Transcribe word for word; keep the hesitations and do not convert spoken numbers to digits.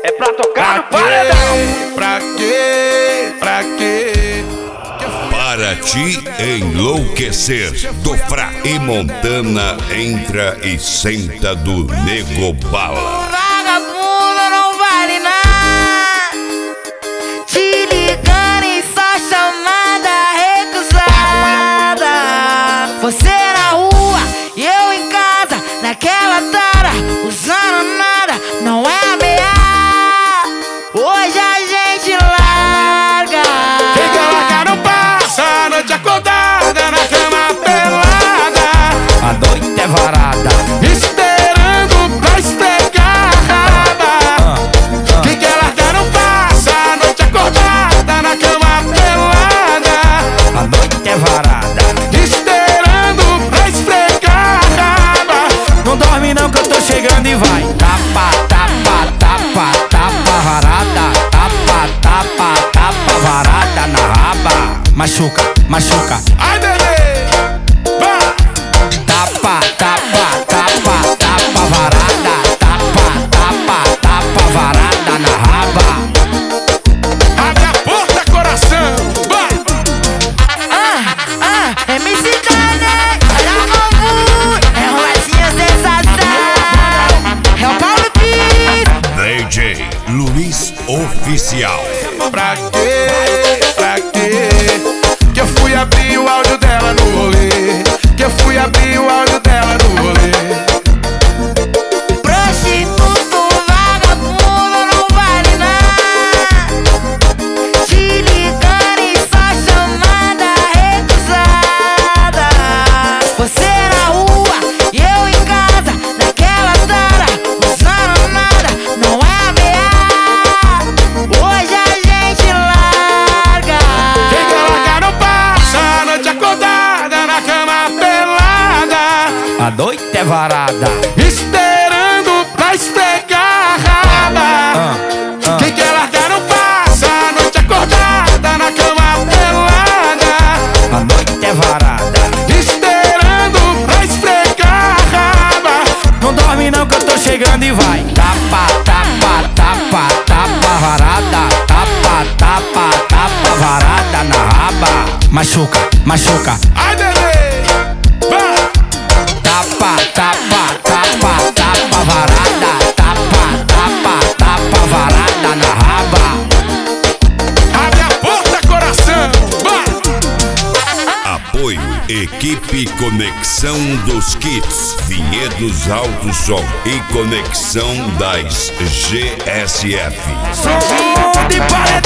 É pra tocar no paredão. Pra quê? Pra quê? Para te enlouquecer, do Fra e Montana entra e senta do Nego Bala. Vagabundo não vale nada, te ligando em só chamada recusada. Você na rua e eu em casa, naquela tara, usando nada, não é ameaça. Hoje a gente larga. Quem quer largar não passa a noite acordada na cama pelada. A noite é varada, Esperando pra esfregar a raba. Quem quer largar não passa a noite acordada na cama pelada. a noite é varada. Esperando pra esfregar a raba. Não dorme não que eu tô chegando e vai. Tapa, tapa, tapa, tapa varada. Tapa, tapa, tapa varada na raba. Machuca, machuca. Ai, bebê, vai. Tapa, tapa, tapa, tapa varada. Tapa, tapa, tapa varada na raba. Abre a porta, coração, vai. Ah, ah, M C Dane, olha o bambu, é roletinha sensação, é o Paulo Pires. D J Luiz Oficial. Pra quê? Pra quê? Que eu fui abrir o áudio dela no rolê. Que eu fui abrir o áudio dela no rolê. Prostituto, vagabundo, não vale nada, te ligando em só chamada recusada. Você na rua e eu em casa, naquela tara, usando nada, não é ameaça. Hoje a gente larga. Quem quer largar não passa a noite acordada na cama pelada. A noite é varada. Esperando pra esfregar a raba. Quem quer largar não passa a noite acordada na cama pelada. A noite é varada. Esperando pra esfregar a raba. Não dorme não que eu tô chegando e vai. Tapa, tapa, tapa, tapa varada. Tapa, tapa, tapa varada na raba. Machuca, machuca. Ai, bebê, vai. Tapa, tapa, tapa, tapa varada. Tapa, tapa, tapa varada na raba. Abre a porta, coração, vai. Apoio Equipe Conexão dos Kits, Vinhedos Alto Som e Conexão das G S F. Som de paredão.